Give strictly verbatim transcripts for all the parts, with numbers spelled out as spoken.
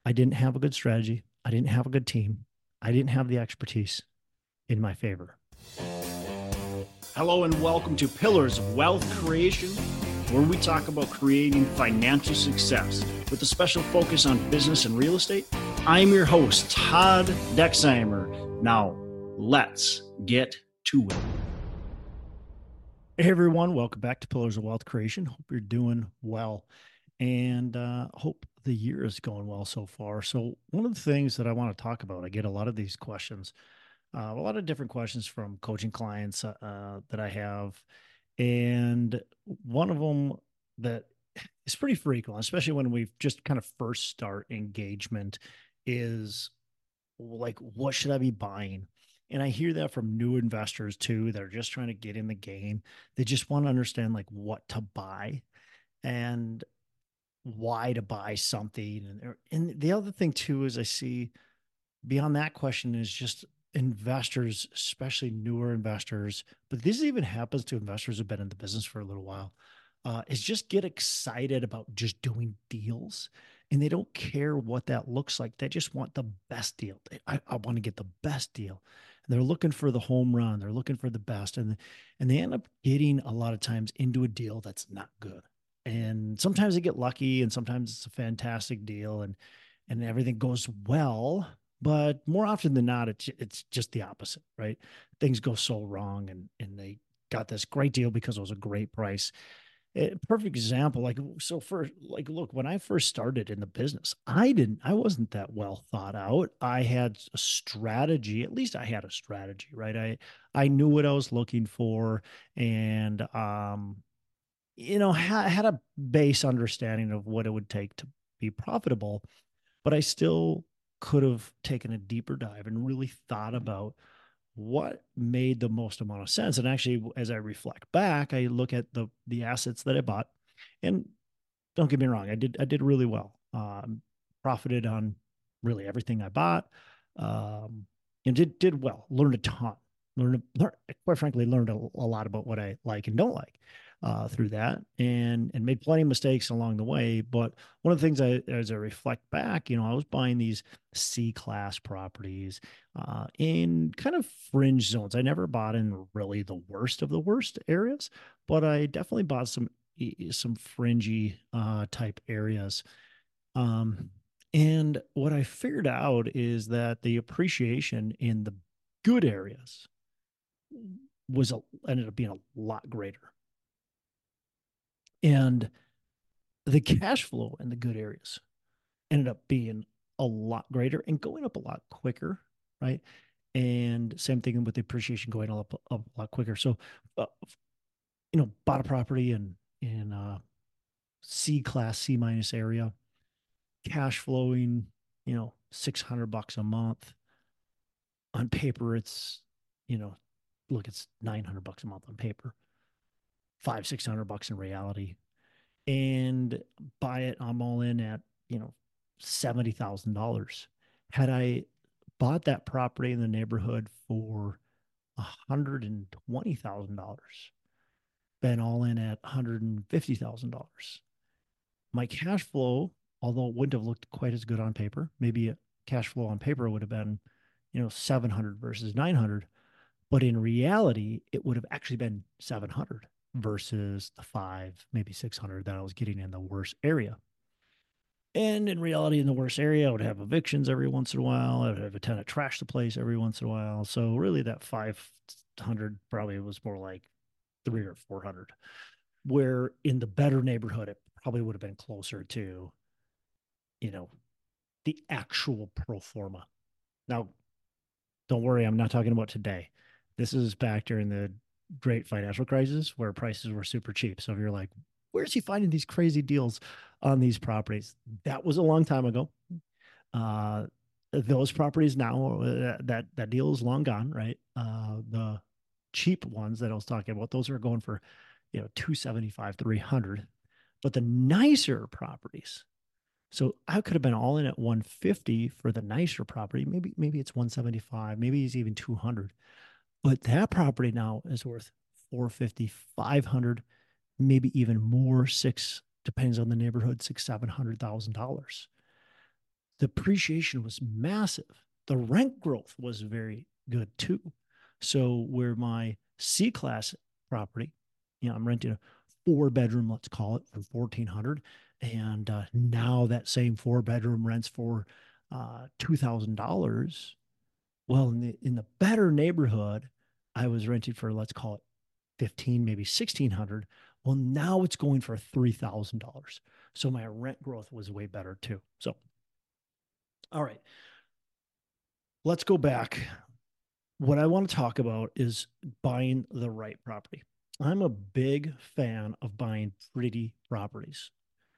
I didn't have a good strategy. I didn't have a good team. I didn't have the expertise in my favor. Hello and welcome to Pillars of Wealth Creation, where we talk about creating financial success with a special focus on business and real estate. I'm your host, Todd Dexheimer. Now, let's get to it. Hey everyone, welcome back to Pillars of Wealth Creation. Hope you're doing well and uh, hope the year is going well so far. So one of the things that I want to talk about, I get a lot of these questions, uh, a lot of different questions from coaching clients uh, that I have. And one of them that is pretty frequent, especially when we just kind of first start engagement, is like, what should I be buying? And I hear that from new investors too. They're just trying to get in the game. They just want to understand like what to buy and why to buy something. And, and the other thing too is I see beyond that question is just investors, especially newer investors, but this even happens to investors who've been in the business for a little while, uh, is just get excited about just doing deals. And they don't care what that looks like. They just want the best deal. I, I want to get the best deal. And they're looking for the home run. They're looking for the best. And, and they end up getting a lot of times into a deal that's not good. And sometimes they get lucky and sometimes it's a fantastic deal and, and everything goes well. But more often than not, it's it's just the opposite, right? Things go so wrong, and and they got this great deal because it was a great price. A perfect example, like so for like, look, when I first started in the business, I didn't, I wasn't that well thought out. I had a strategy, at least I had a strategy, right? I I knew what I was looking for, and um, you know, ha- had a base understanding of what it would take to be profitable, but I still could have taken a deeper dive and really thought about what made the most amount of sense. And actually, as I reflect back, I look at the the assets that I bought, and don't get me wrong, I did I did really well. Um, profited on really everything I bought, um, and did did well. Learned a ton. Learned, learned quite frankly, learned a, a lot about what I like and don't like uh, through that, and and made plenty of mistakes along the way. But one of the things I, as I reflect back, you know, I was buying these C class properties uh, in kind of fringe zones. I never bought in really the worst of the worst areas, but I definitely bought some some fringy uh, type areas. Um, and what I figured out is that the appreciation in the good areas was a, ended up being a lot greater, and the cash flow in the good areas ended up being a lot greater and going up a lot quicker, right? And same thing with the appreciation going up, up a lot quicker. So, uh, you know, bought a property in in uh, C class, C minus area, cash flowing, you know, six hundred bucks a month. On paper, it's, you know, look, it's nine hundred bucks a month on paper, five, six hundred bucks in reality. And buy it, I'm all in at, you know, seventy thousand dollars. Had I bought that property in the neighborhood for one hundred twenty thousand dollars, been all in at one hundred fifty thousand dollars. My cash flow, although it wouldn't have looked quite as good on paper, maybe a cash flow on paper would have been, you know, seven hundred versus nine hundred, but in reality, it would have actually been seven hundred versus the five, maybe six hundred that I was getting in the worst area. And in reality, in the worst area, I would have evictions every once in a while. I would have a tenant trash the place every once in a while. So really, that five hundred probably was more like three or four hundred. Where in the better neighborhood, it probably would have been closer to, you know, the actual pro forma. Now, don't worry, I'm not talking about today. This is back during the great financial crisis where prices were super cheap. So if you're like, where's he finding these crazy deals on these properties? That was a long time ago. Uh, those properties now, uh, that that deal is long gone, right? Uh, the cheap ones that I was talking about, those are going for, you know, two seventy-five, three hundred. But the nicer properties, so I could have been all in at one fifty for the nicer property. Maybe maybe it's one seventy-five, maybe it's even two hundred. But that property now is worth four fifty, five hundred, maybe even more, six, depends on the neighborhood, six, seven hundred thousand dollars. The appreciation was massive. The rent growth was very good too. So where my C class property, you know, I'm renting a four bedroom, let's call it, for fourteen hundred, and uh, now that same four bedroom rents for uh, two thousand dollars. Well, in the in the better neighborhood, I was renting for, let's call it, fifteen, maybe sixteen hundred. Well, now it's going for three thousand dollars. So my rent growth was way better too. So, all right, let's go back. What I want to talk about is buying the right property. I'm a big fan of buying pretty properties.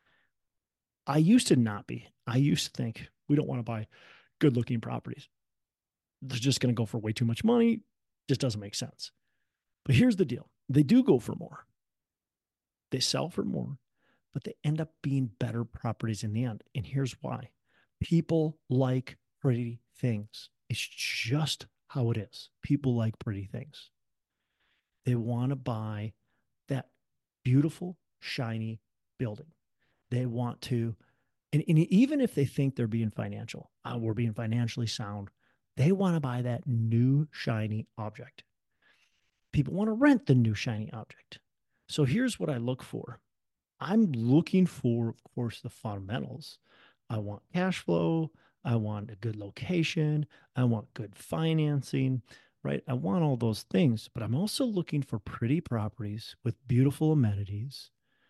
I used to not be. I used to think we don't want to buy good looking properties. They're just going to go for way too much money. Just doesn't make sense. But here's the deal, they do go for more, they sell for more, but they end up being better properties in the end. And here's why: people like pretty things. It's just how it is. People like pretty things. They want to buy that beautiful, shiny building. They want to, and, and even if they think they're being financial, uh, we're being financially sound, they want to buy that new, shiny object. People want to rent the new, shiny object. So here's what I look for: I'm looking for, of course, the fundamentals. I want cash flow. I want a good location. I want good financing, right? I want all those things, but I'm also looking for pretty properties with beautiful amenities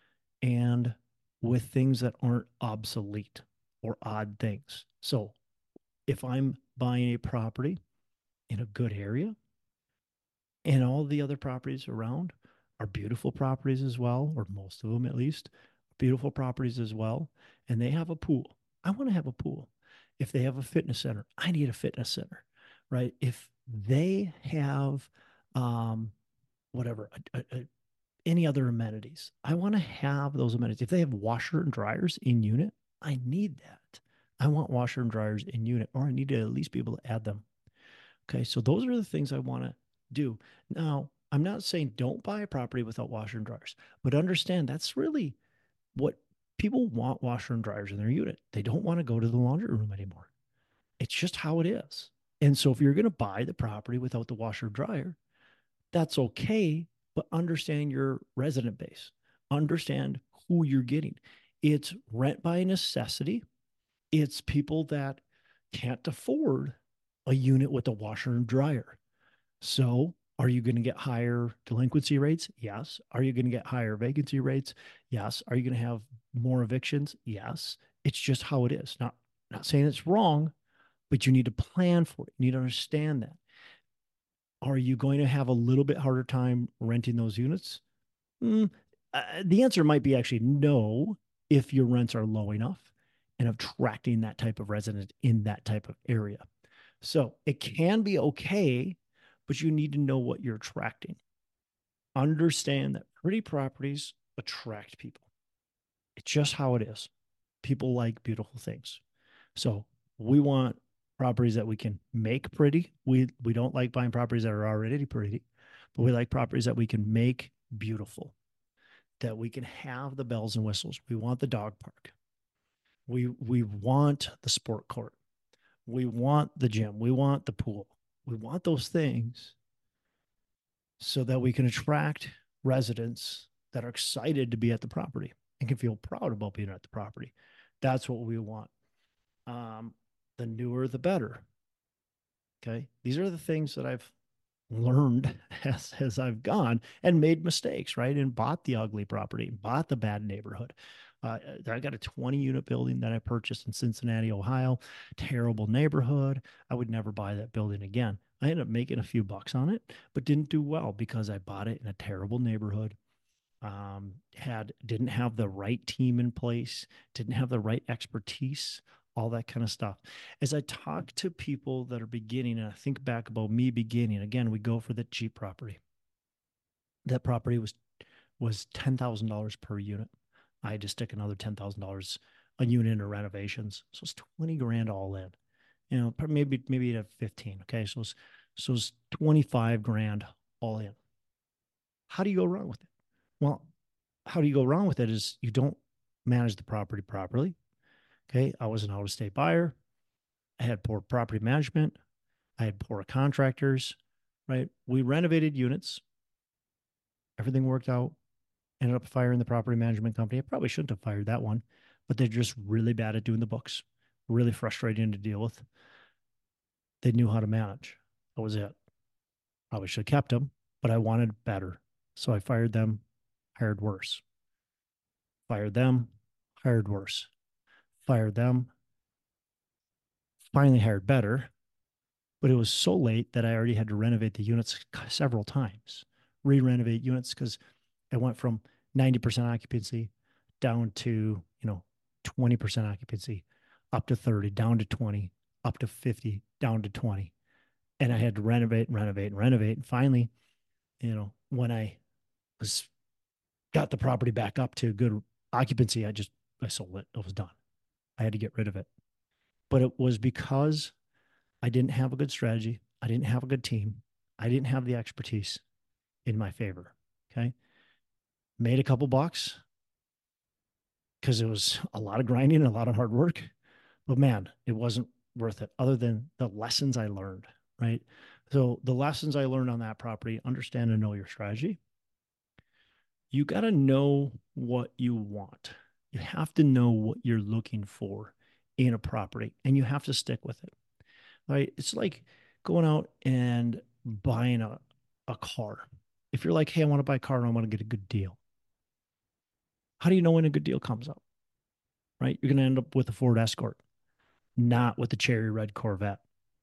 and with things that aren't obsolete or odd things. So if I'm buying a property in a good area, and all the other properties around are beautiful properties as well, or most of them at least, beautiful properties as well. And they have a pool. I want to have a pool. If they have a fitness center, I need a fitness center, right? If they have um, whatever, a, a, a, any other amenities, I want to have those amenities. If they have washer and dryers in unit, I need that. I want washer and dryers in unit, or I need to at least be able to add them. Okay, so those are the things I want to do. Now, I'm not saying don't buy a property without washer and dryers, but understand that's really what people want: washer and dryers in their unit. They don't want to go to the laundry room anymore. It's just how it is. And so if you're going to buy the property without the washer and dryer, that's okay, but understand your resident base. Understand who you're getting. It's rent by necessity. It's people that can't afford a unit with a washer and dryer. So, are you going to get higher delinquency rates? Yes. Are you going to get higher vacancy rates? Yes. Are you going to have more evictions? Yes. It's just how it is. Not not saying it's wrong, but you need to plan for it. You need to understand that. Are you going to have a little bit harder time renting those units? Mm, uh, the answer might be actually no, if your rents are low enough and attracting that type of resident in that type of area. So it can be okay, but you need to know what you're attracting. Understand that pretty properties attract people. It's just how it is. People like beautiful things. So we want properties that we can make pretty. We we don't like buying properties that are already pretty, but we like properties that we can make beautiful, that we can have the bells and whistles. We want the dog park. We we want the sport court. We want the gym. We want the pool. We want those things so that we can attract residents that are excited to be at the property and can feel proud about being at the property. That's what we want. Um, the newer, the better. Okay. These are the things that I've learned as, as I've gone and made mistakes, right? And bought the ugly property, bought the bad neighborhood. Uh, I got a twenty unit building that I purchased in Cincinnati, Ohio. Terrible neighborhood. I would never buy that building again. I ended up making a few bucks on it, but didn't do well because I bought it in a terrible neighborhood. Um, had didn't have the right team in place, didn't have the right expertise, all that kind of stuff. As I talk to people that are beginning, and I think back about me beginning, again, we go for the cheap property. That property was was ten thousand dollars per unit. I had to stick another ten thousand dollars a unit into renovations, so it's twenty grand all in. You know, maybe maybe at fifteen. Okay, so it's so it's twenty-five grand all in. How do you go wrong with it? Well, how do you go wrong with it is you don't manage the property properly. Okay. I was an out of state buyer. I had poor property management. I had poor contractors, right? We renovated units. Everything worked out. Ended up firing the property management company. I probably shouldn't have fired that one, but they're just really bad at doing the books, really frustrating to deal with. They knew how to manage. That was it. Probably should have kept them, but I wanted better. So I fired them, hired worse. Fired them, hired worse. Fired them, finally hired better. But it was so late that I already had to renovate the units several times, re renovate units because I went from ninety percent occupancy down to, you know, twenty percent occupancy, up to thirty, down to twenty, up to fifty, down to twenty. And I had to renovate and renovate and renovate. And finally, you know, when I was got the property back up to good occupancy, I just I sold it. It was done. I had to get rid of it. But it was because I didn't have a good strategy. I didn't have a good team. I didn't have the expertise in my favor. Okay. Made a couple bucks because it was a lot of grinding and a lot of hard work. But man, it wasn't worth it other than the lessons I learned. Right. So the lessons I learned on that property, understand and know your strategy. You got to know what you want. You have to know what you're looking for in a property and you have to stick with it. Right? It's like going out and buying a, a car. If you're like, hey, I want to buy a car and I want to get a good deal. How do you know when a good deal comes up? Right? You're going to end up with a Ford Escort, not with the cherry red Corvette.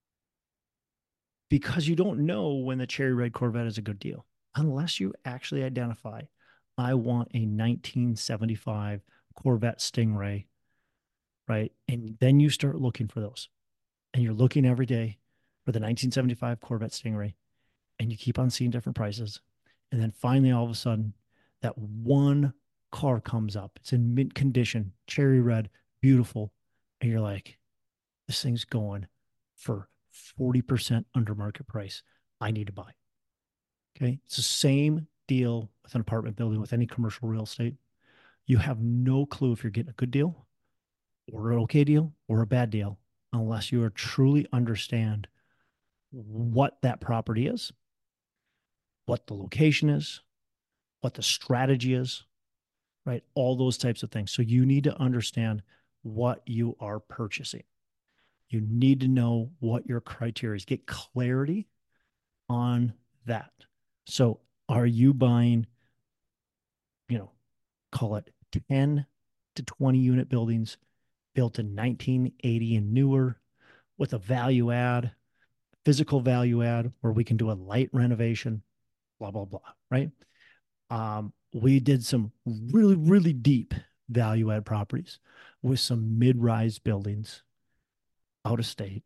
Because you don't know when the cherry red Corvette is a good deal unless you actually identify, I want a nineteen seventy-five Corvette Stingray, right? And then you start looking for those. And you're looking every day for the nineteen seventy-five Corvette Stingray and you keep on seeing different prices. And then finally, all of a sudden, that one car comes up. It's in mint condition, cherry red, beautiful. And you're like, this thing's going for forty percent under market price. I need to buy. Okay. It's the same deal with an apartment building, with any commercial real estate. You have no clue if you're getting a good deal or an okay deal or a bad deal unless you are truly understand what that property is, what the location is, what the strategy is, right? All those types of things. So you need to understand what you are purchasing. You need to know what your criteria is. Get clarity on that. So are you buying, you know, call it ten to twenty unit buildings built in nineteen eighty and newer with a value add, physical value add, where we can do a light renovation, blah, blah, blah, right? Um, we did some really, really deep value add properties with some mid-rise buildings out of state.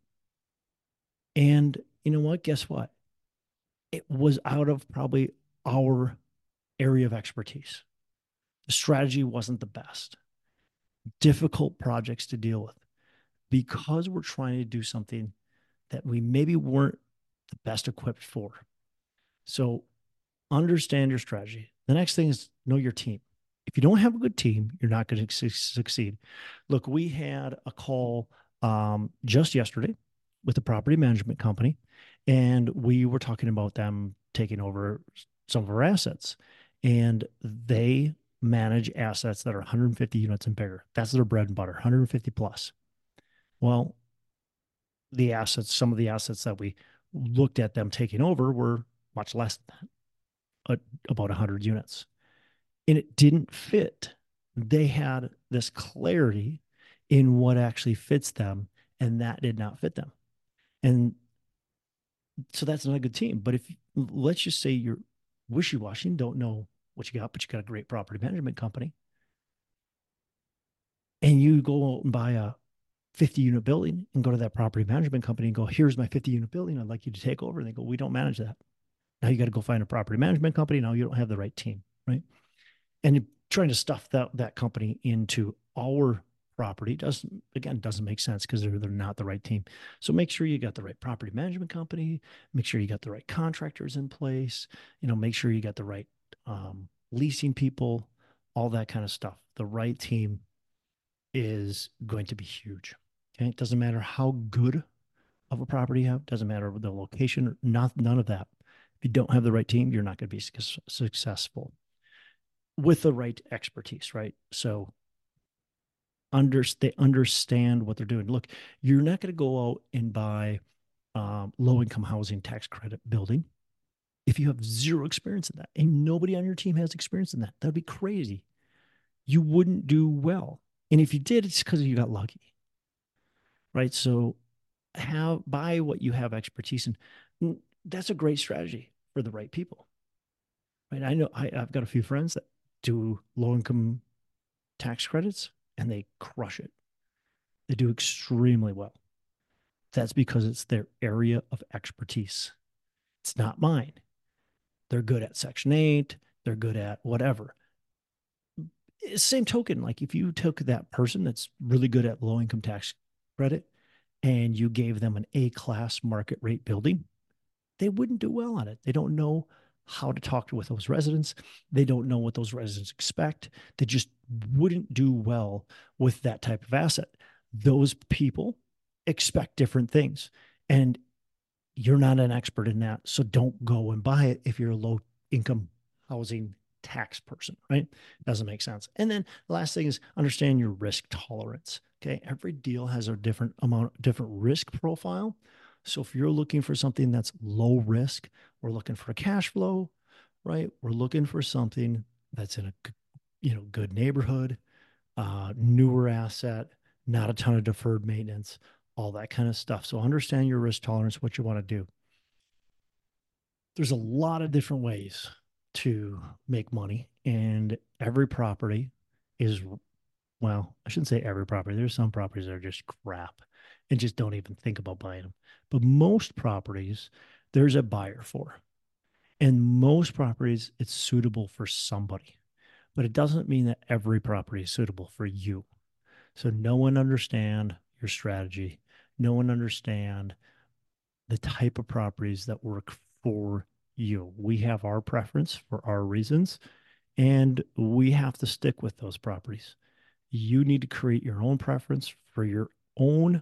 And you know what? Guess what? It was out of probably our area of expertise. The strategy wasn't the best. Difficult projects to deal with because we're trying to do something that we maybe weren't the best equipped for. So understand your strategy. The next thing is know your team. If you don't have a good team, you're not going to su- succeed. Look, we had a call um, just yesterday with a property management company, and we were talking about them taking over some of our assets. And they manage assets that are one hundred fifty units and bigger. That's their bread and butter, one hundred fifty plus. Well, the assets, some of the assets that we looked at them taking over were much less than that, about one hundred units. And it didn't fit. They had this clarity in what actually fits them, and that did not fit them. And so that's not a good team. But if let's just say you're wishy-washy and don't know what you got, but you got a great property management company, and you go out and buy a fifty unit building and go to that property management company and go, here's my fifty unit building. I'd like you to take over. And they go, we don't manage that. Now you got to go find a property management company. Now you don't have the right team, right? And trying to stuff that that company into our property doesn't, again, doesn't make sense because they're they're not the right team. So make sure you got the right property management company. Make sure you got the right contractors in place. You know, make sure you got the right um, leasing people, all that kind of stuff. The right team is going to be huge. Okay. It doesn't matter how good of a property you have, doesn't matter the location, not, none of that. If you don't have the right team, you're not going to be su- successful with the right expertise, right? So under, they understand what they're doing. Look, you're not going to go out and buy um, low income housing tax credit building if you have zero experience in that and nobody on your team has experience in that. That'd be crazy. You wouldn't do well. And if you did, it's because you got lucky, right? So have buy what you have expertise in. That's a great strategy for the right people, right? I know I, I've got a few friends that do low income tax credits and they crush it. They do extremely well. That's because it's their area of expertise. It's not mine. They're good at Section eight. They're good at whatever. Same token, like if you took that person that's really good at low income tax credit and you gave them an A class market rate building, they wouldn't do well on it. They don't know how to talk with those residents. They don't know what those residents expect. They just wouldn't do well with that type of asset. Those people expect different things. And you're not an expert in that. So don't go and buy it if you're a low income housing tax person, right? Doesn't make sense. And then the last thing is understand your risk tolerance. Okay. Every deal has a different amount, different risk profile. So if you're looking for something that's low risk, we're looking for a cash flow, right? We're looking for something that's in a, you know, good neighborhood, uh, newer asset, not a ton of deferred maintenance, all that kind of stuff. So understand your risk tolerance, what you want to do. There's a lot of different ways to make money, and every property is, well, I shouldn't say every property. There's some properties that are just crap and just don't even think about buying them. But most properties, there's a buyer for. And most properties, it's suitable for somebody. But it doesn't mean that every property is suitable for you. So no one understand your strategy. No one understand the type of properties that work for you. We have our preference for our reasons, and we have to stick with those properties. You need to create your own preference for your own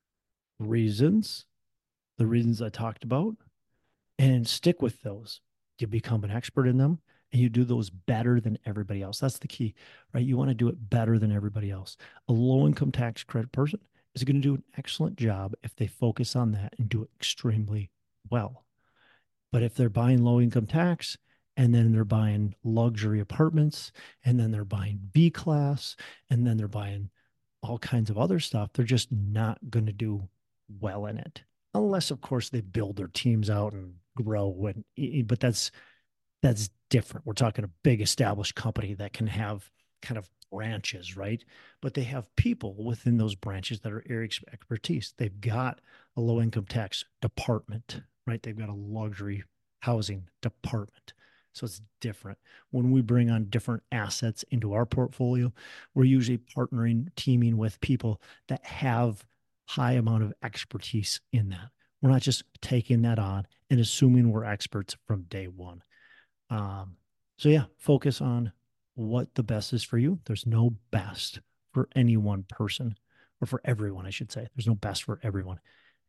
reasons, the reasons I talked about, and stick with those. You become an expert in them and you do those better than everybody else. That's the key, right? You want to do it better than everybody else. A low income tax credit person is going to do an excellent job if they focus on that and do it extremely well. But if they're buying low income tax and then they're buying luxury apartments and then they're buying B class and then they're buying all kinds of other stuff, they're just not going to do well in it. Unless, of course, they build their teams out and grow. And but that's that's different. We're talking a big established company that can have kind of branches, right? But they have people within those branches that are area expertise. They've got a low income tax department, right? They've got a luxury housing department. So it's different. When we bring on different assets into our portfolio, we're usually partnering, teaming with people that have high amount of expertise in that. We're not just taking that on and assuming we're experts from day one. Um, so yeah, focus on what the best is for you. There's no best for any one person, or for everyone, I should say. There's no best for everyone.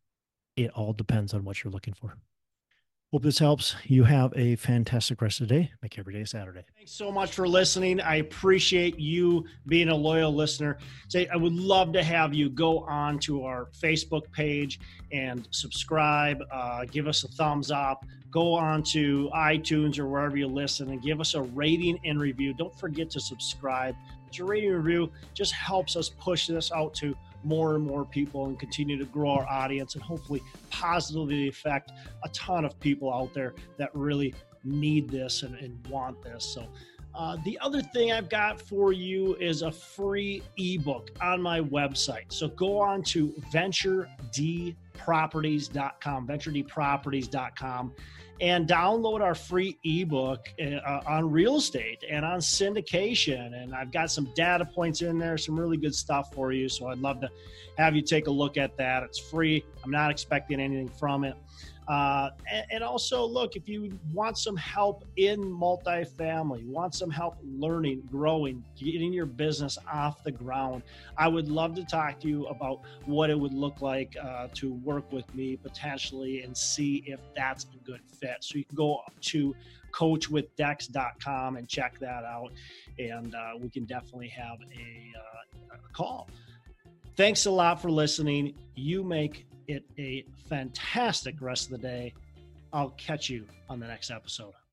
It all depends on what you're looking for. Hope this helps. You have a fantastic rest of the day. Make every day Saturday. Thanks so much for listening. I appreciate you being a loyal listener. Say, I would love to have you go on to our Facebook page and subscribe. Uh, give us a thumbs up. Go on to iTunes or wherever you listen and give us a rating and review. Don't forget to subscribe. Your rating and review just helps us push this out to more and more people and continue to grow our audience and hopefully positively affect a ton of people out there that really need this and, and want this. So uh, the other thing I've got for you is a free ebook on my website. So go on to venture d properties dot com, venture d properties dot com, and download our free ebook uh, on real estate and on syndication. And I've got some data points in there, some really good stuff for you. So I'd love to have you take a look at that. It's free. I'm not expecting anything from it. Uh, and, and also, look, if you want some help in multifamily, want some help learning, growing, getting your business off the ground, I would love to talk to you about what it would look like uh, to work with me potentially and see if that's a good fit. So you can go to coach with dex dot com and check that out. And uh, we can definitely have a, uh, a call. Thanks a lot for listening. You make it a fantastic rest of the day. I'll catch you on the next episode.